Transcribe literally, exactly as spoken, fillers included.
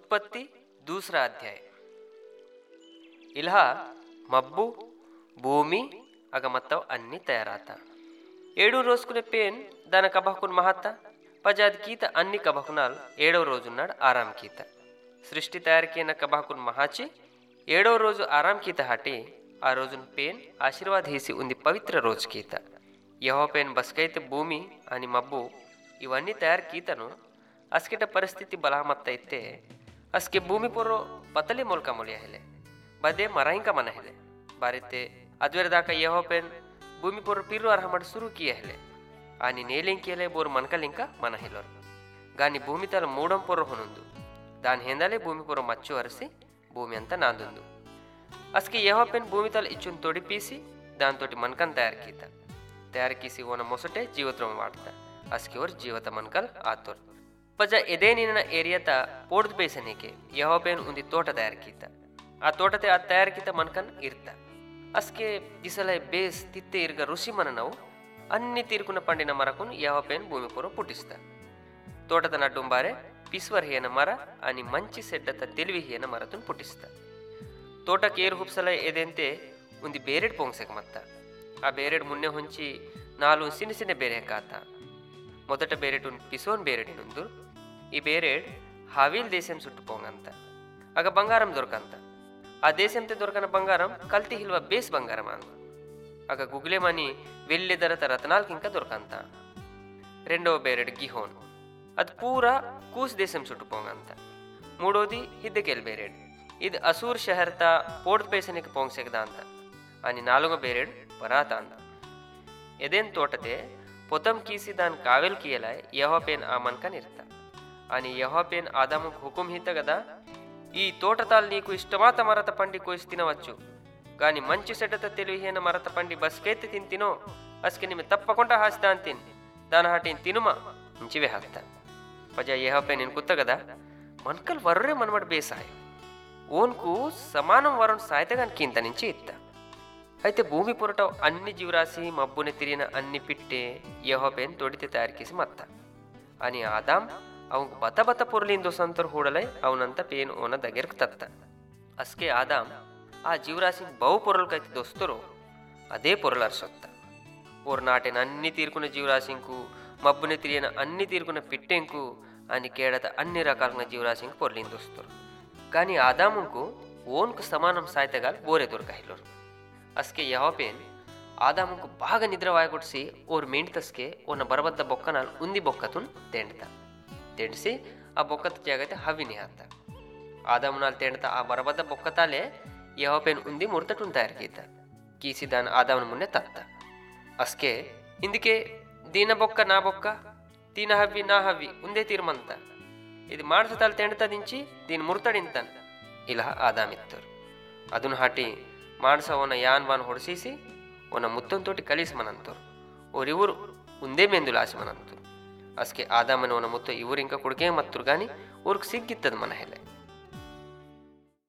उत्पत्ति दूसरा अध्याय. इल्हा मब्बू भूमी अगमत्तव अन्नी तयाराता. ఏడో రోజుకునే పేన్ దాన కబహకున్ మహత్త పజాద్ కీత అన్ని కబహకునాల్ ఏడవ రోజున్నాడు ఆరాం కీత. సృష్టి తయారీకైన కబహకున్ మహాచి ఏడవ రోజు ఆరాం కీత హటి ఆ రోజున పేన్ ఆశీర్వాద హీసి ఉంది పవిత్ర రోజు కీత. యహో పేన్ బస్కైతే భూమి అని మబ్బు ఇవన్నీ తయారు కీతను ಅಸ್ಕಿಟ ಪರಿಸ್ಥಿತಿ ಬಲಹಮತ್ತ ಇತ್ತೆ ಅಸ್ಕೆ ಭೂಮಿ ಪೊರೋ ಪತಲಿ ಮೊಲ್ಕ ಮೊಲಿಯ ಹೆಲೆ ಬದೇ ಮರಾಯಿಂಕ ಮನ ಹೆಲೆ ಬಾರಿತ್ತೆ ಅದ್ವೆರದಾಕ ಯಹೋ ಪೆನ್ ಭೂಮಿ ಪೊರ ಪಿರು ಅರ್ಹಮಡ್ ಸುರು ಕಿಯ ಹೆಲೆ ಆನಿ ನೇಲಿಂಕಿಯಲೆ ಬೋರ್ ಮನ್ಕಲಿಂಕ ಮನ ಹೆಲೋರ್ ಗಾನಿ ಭೂಮಿ ತಲ ಮೂಡಂ ಪೊರ ಹೊನೊಂದು దాని ಹೆಂದಲೆ ಭೂಮಿ ಪೊರ ಮಚ್ಚು ಅರಸಿ ಭೂಮಿ ಅಂತ ನಾಂದೊಂದು ಅಸ್ಕೆ ಯಹೋ ಪೆನ್ ಭೂಮಿ ತಲ ಇಚ್ಚುನ್ ತೊಡಿಪೀಸಿ దాంతోటి మన్కన్ తయారు కీత తయారు కీసి ఓన మొసటే జీవత్రం వాడతా అస్కి ఓర్ జీవత మన్కల్ ఆతోర్ ಪಜ ಎದೇನಿನ ಏರಿಯಾತ ಪೋಡ್ದು ಬೇಸನೇಕೆ ಯಹೋಬೇನ್ ಉಂದಿ ತೋಟ ತಯಾರಿಕೀತ ಆ ತೋಟತೆ ಆ ತಯಾರಿಕೀತ ಮನ್ಕನ್ ಇರ್ತ ಅಸ್ಕೆ ದಿಸಲ ಬೇಸ್ ತಿತ್ತೆ ಇರ್ಗ ಋಷಿ ಮನನವು ಅನ್ನಿ ತೀರ್ಕುನ ಪಂಡಿನ ಮರಕುನ್ ಯಹೋಬೇನ್ ಭೂಮಿ ಪೂರ ಪುಟಿಸ್ತ ತೋಟದ ನಡ್ಡುಂಬಾರೆ ಪಿಸ್ವರ್ ಹಿಯನ ಮರ ani ಮಂಚಿ ಸೆಡ್ಡತ ತಿಳಿವಿ ಹಿಯನ ಮರತುನ್ ಪುಟಿಸ್ತ ತೋಟಕ್ಕೆ ಏರು ಹುಪ್ಸಲ ಎದೆಂತೆ ಉಂದಿ ಬೇರೆಡ್ ಪೊಂಗ್ಸೆಕ್ ಮತ್ತ ಆ ಬೇರೆಡ್ ಮುನ್ನೆ ಹೊಂಚಿ ನಾಲು ಸಿನಿ ಸಿನೆ ಬೇರೆ ಕಾತ ಮೊದಟ ಬೇರೆಟುನ್ ಪಿಸೋನ್ ಬೇರೆಡಿನುಂದು ఈ బేరేడ్ హావీల్ దేశం చుట్టుపోంగంత అగ బంగారం దొరకంత ఆ దేశంతే దొరకన బంగారం కల్తీ హిల్వ బేస్ బంగారం అంద అగ గుగ్లేమని వెళ్ళెదరత రత్నాలకి ఇంకా దొరకంత రెండవ బేరేడ్ గిహోన్ అది పూరా కూస్ దేశం చుట్టుపోంగంత మూడోది హిద్దెకెల్ బేరేడ్ ఇది అసూర్ షహర్త పోర్ట్ పేసనికి పోంగ్సెగదాంత అని నాలుగో బేరేడ్ పరాత అంద ఎదేన్ తోటతే పొతం కీసి దాని కావెల్ కియలాయ్ యహోపేన్ ఆ మన్కన్ ఇర్త అని యహోపేన్ ఆదాముకు హుకుం హిత గదా ఈ తోటతాల్ నీకు ఇష్టమాత మరత పండి కోసి తినవచ్చు గాని మంచి సెడ్డత తెలివిహీన మరత పండి బస్కైతే తిని తినో అస్కి నిమె తప్పకుండా ಹಾಸ್ದಾನ್ ತಿನ್ ದಾನ ಹಾಟಿನ್ ತಿನುಮ ಇಂಚಿವೆ ಹಾಕ್ತ ಪಜ ಯಹೋಪೇನ್ ಇನ್ ಕುತ್ತ ಗದ ಮನ್ಕಲ್ ವರ್ರೆ ಮನ್ಮಡ್ ಬೇಸಾಯ ಓನ್ಕು ಸಮಾನಂ ವರುಣ್ ಸಾಯ್ತಗಾನ್ ಕಿಂತ ನಿಂಚಿ ಇತ್ತ అయితే భూమి పొరట అన్ని జీవరాశి మబ్బుని తిరిగిన అన్ని పిట్టే యహోపేన్ తొడితే తయారుకేసి మత్త అని ఆదాం ಅವನು ಬತ ಬತ ಪೊರ್ಲಿಂದು ಸಂತರು ಹೂಡಲೈ ಅವನಂತ ಪೇನ್ ಓನ ದಗೆರ್ಕ್ ತತ್ತ ಅಸ್ಕೆ ಆದಾಂ ಆ ಜೀವರಾಶಿ ಬಹು ಪೊರಲ್ಕೈತಿ ದೋಸ್ತರು ಅದೇ పొరలర్సొత్త ఓర్ నాటిన అన్ని తీరుకున్న జీవరాశింకు మబ్బుని తిరిగిన అన్ని తీరుకున్న పిట్టెంకు అని కేడత అన్ని రకాల జీవరాశింకు పొర్లిందు దోస్తరు కానీ ఆదాముకు ఓన్కు సమానం సాಯ್ತಗಾಲ್ ಬೋರೆ ದೊರಕಹಿಲ್ಲರು ಅಸ್ಕೆ ಯಹೋಪೇನ್ ಆದಾಮುಕು ಬಾಗ ನಿದ್ರವಾಯಗೊಡಿಸಿ ಓರ್ ಮೆಂಡ್ತಸ್ಕೆ ಓನ ಬರಬದ್ದ ಬೊಕ್ಕನಾಲ್ ಉಂದಿ ಬೊಕ್ಕತುನ್ ತೆಂಡ್ತ ತೆಂಡಿಸಿ ಆ ಬೊಕ್ಕತ ಜಾಗತೆ ಹವಿನಿ ಹಾತ ಆದಾಮುನಾಲ್ ತೆಂಡ್ತ ಆ ಬರಬದ್ದ ಬೊಕ್ಕತಾಲೆ ಯಹೋಪೇನ್ ಉಂದಿ ಮುರ್ತಟುನ್ ತಯಾರಿಕೀತ ಕೀಸಿದಾನ ಆದಾಮನ ಮುನ್ನೆ ತತ್ತ ಅಸ್ಕೆ ಇಂದಿಕೆ ದೀನ ಬೊಕ್ಕ ನಾ ಬೊಕ್ಕ ತೀನ ಹವ್ವಿ ನಾ ಹವ್ವಿ ಉಂದೇ ತೀರ್ಮಂತ ಇದು ಮಾಡ್ಸತಾಲ್ ತೆಂಡ್ತ ದಿಂಚಿ ದೀನ್ ಮುರ್ತಡಿಂತನ್ ಇಲ್ಲ ಆದಾಮಿತ್ತರು ಅದನ್ನು ಹಾಟಿ ಮಾಣಸ ಓನ ಯಾನ್ ಬಾನ್ ಹೊಡಿಸಿಸಿ ಓನ ಮುತ್ತೊಂತೋಟಿ ಕಲಿಸ್ಮನಂತರು ಓರಿವರು ಉಂದೇ ಮೆಂದುಲಾಸಿಮನಂತರು ಅಸ್ಕೆ ಆದಾಮನ ಓನ ಮುತ್ತ ಇವರು ಇಂಕ ಕುಡ್ಕೆ ಮತ್ತರು ಗಾನಿ ಊರ್ಗ್ ಸಿಗ್ಗಿತ್ತದ ಮನ ಹೆಲೆ